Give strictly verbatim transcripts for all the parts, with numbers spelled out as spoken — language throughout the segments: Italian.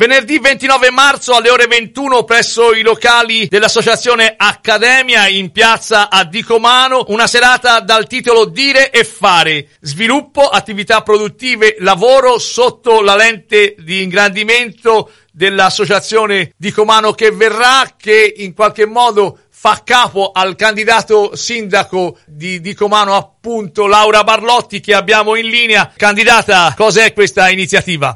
Venerdì ventinove marzo alle ore ventuno presso i locali dell'Associazione Accademia in piazza a Dicomano, una serata dal titolo Dire e Fare, sviluppo, attività produttive, lavoro sotto la lente di ingrandimento dell'Associazione Dicomano che verrà, che in qualche modo fa capo al candidato sindaco di Dicomano, appunto Laura Barlotti, che abbiamo in linea. Candidata, cos'è questa iniziativa?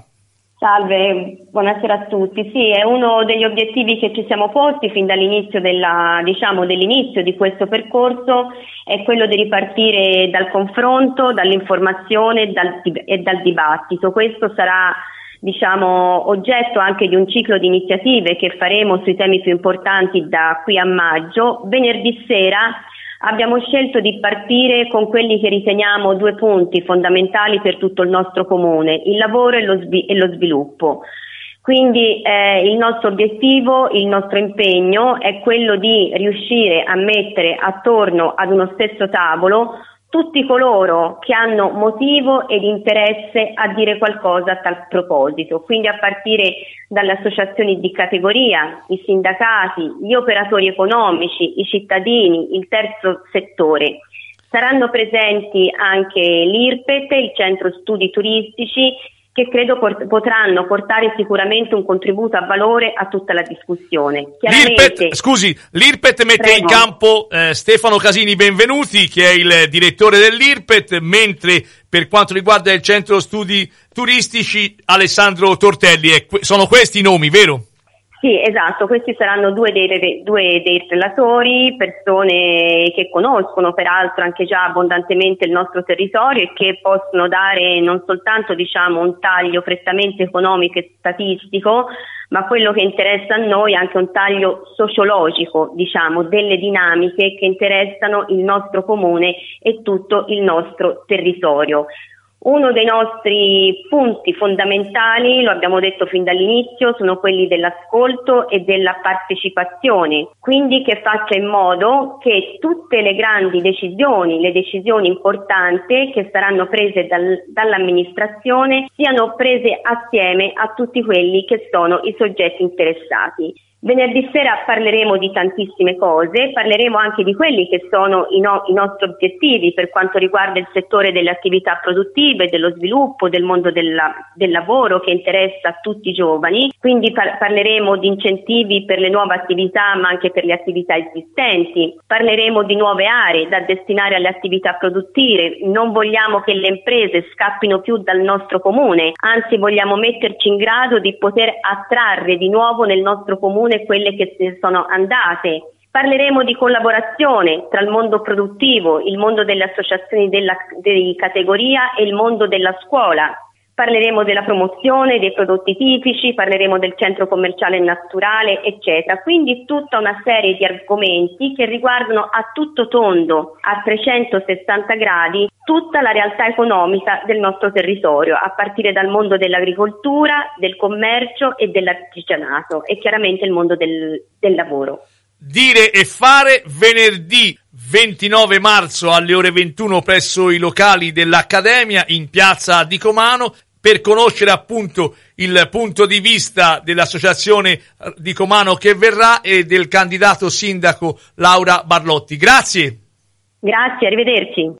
Salve, buonasera a tutti. Sì, è uno degli obiettivi che ci siamo posti fin dall'inizio della, diciamo, dell'inizio di questo percorso, è quello di ripartire dal confronto, dall'informazione dal, e dal dibattito. Questo sarà, diciamo, oggetto anche di un ciclo di iniziative che faremo sui temi più importanti da qui a maggio. Venerdì sera abbiamo scelto di partire con quelli che riteniamo due punti fondamentali per tutto il nostro comune, il lavoro e lo, svi- e lo sviluppo. Quindi eh, il nostro obiettivo, il nostro impegno è quello di riuscire a mettere attorno ad uno stesso tavolo tutti coloro che hanno motivo ed interesse a dire qualcosa a tal proposito, quindi a partire dalle associazioni di categoria, i sindacati, gli operatori economici, i cittadini, il terzo settore. Saranno presenti anche l'I R P E T, il Centro Studi Turistici, che credo port- potranno portare sicuramente un contributo a valore a tutta la discussione. L'I R P E T, scusi, l'I R P E T mette Prego. in campo eh, Stefano Casini Benvenuti, che è il direttore dell'I R P E T, mentre per quanto riguarda il Centro Studi Turistici Alessandro Tortelli. E que- sono questi i nomi, vero? Sì, esatto, questi saranno due dei, due dei relatori, persone che conoscono peraltro anche già abbondantemente il nostro territorio e che possono dare non soltanto, diciamo, un taglio prettamente economico e statistico, ma quello che interessa a noi è anche un taglio sociologico, diciamo, delle dinamiche che interessano il nostro comune e tutto il nostro territorio. Uno dei nostri punti fondamentali, lo abbiamo detto fin dall'inizio, sono quelli dell'ascolto e della partecipazione, quindi che faccia in modo che tutte le grandi decisioni, le decisioni importanti che saranno prese dal, dall'amministrazione siano prese assieme a tutti quelli che sono i soggetti interessati. Venerdì sera parleremo di tantissime cose, parleremo anche di quelli che sono i, no- i nostri obiettivi per quanto riguarda il settore delle attività produttive, dello sviluppo, del mondo della, del lavoro che interessa a tutti i giovani, quindi par- parleremo di incentivi per le nuove attività ma anche per le attività esistenti, parleremo di nuove aree da destinare alle attività produttive, non vogliamo che le imprese scappino più dal nostro comune, anzi vogliamo metterci in grado di poter attrarre di nuovo nel nostro comune quelle che se sono andate. Parleremo di collaborazione tra il mondo produttivo, il mondo delle associazioni della, di categoria e il mondo della scuola. Parleremo della promozione dei prodotti tipici, parleremo del centro commerciale naturale, eccetera. Quindi tutta una serie di argomenti che riguardano a tutto tondo, a trecentosessanta gradi, tutta la realtà economica del nostro territorio, a partire dal mondo dell'agricoltura, del commercio e dell'artigianato e chiaramente il mondo del, del lavoro. Dire e fare venerdì ventinove marzo alle ore ventuno presso i locali dell'Accademia in piazza Dicomano, per conoscere appunto il punto di vista dell'Associazione Dicomano che verrà e del candidato sindaco Laura Barlotti. Grazie. Grazie, arrivederci.